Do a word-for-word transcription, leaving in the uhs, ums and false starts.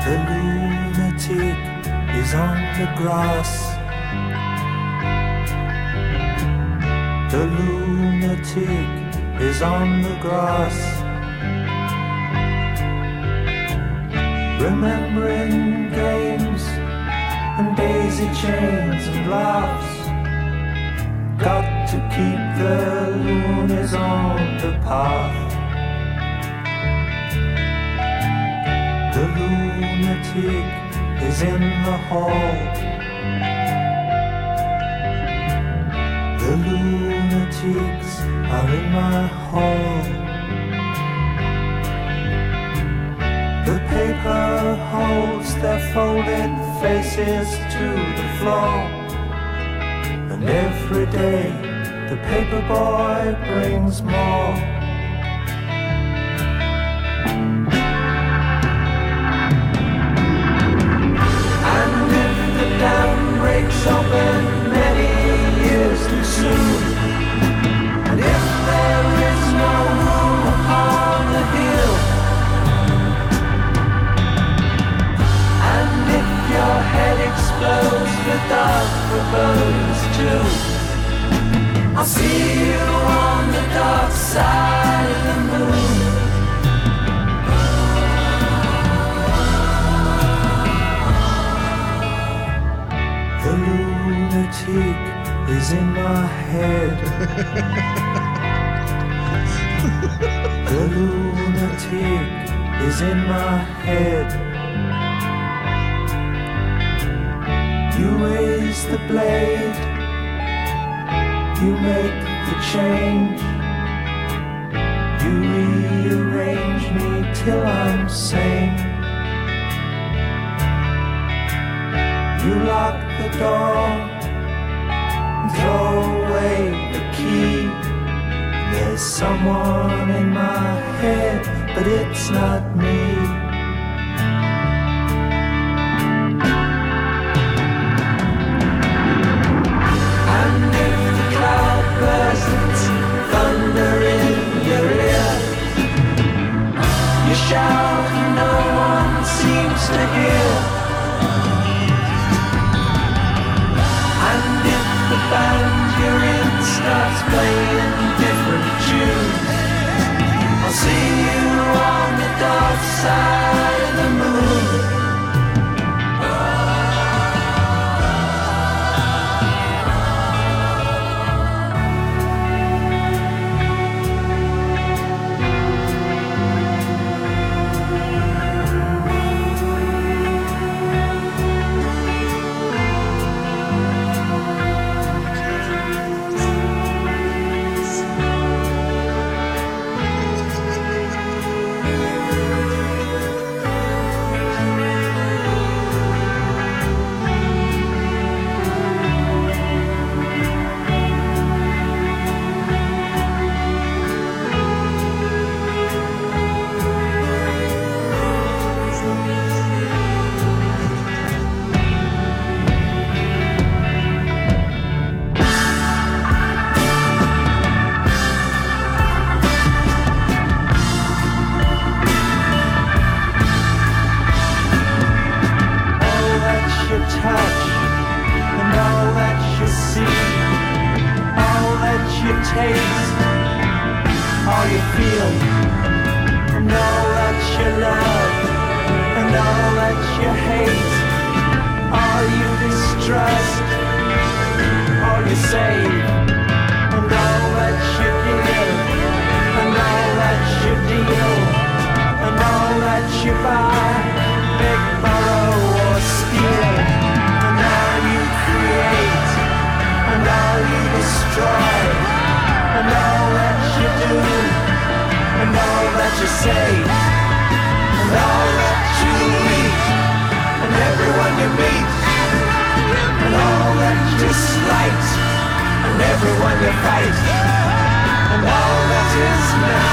The lunatic is on the grass. The lunatic is on the grass. Remembering games and daisy chains and laughs. Got to keep the loonies on the path. The lunatic is in the hall. The lunatics are in my hall. The paper holds their folded faces to the floor. And every day the paper boy brings more. Dam breaks open many years too soon. And if there is no room upon the hill, and if your head explodes, the dark forebodings too, I'll see you on the dark side of the moon. The lunatic is in my head. The lunatic is in my head. You raise the blade, you make the change. You rearrange me till I'm sane. You lock the door and throw away the key. There's someone in my head, but it's not me. And if the cloud bursts thunder in your ear, you shout and no one seems to hear. The band you're in starts playing different tunes. I'll see you on the dark side of the moon. Everyone you fight, and all that is now.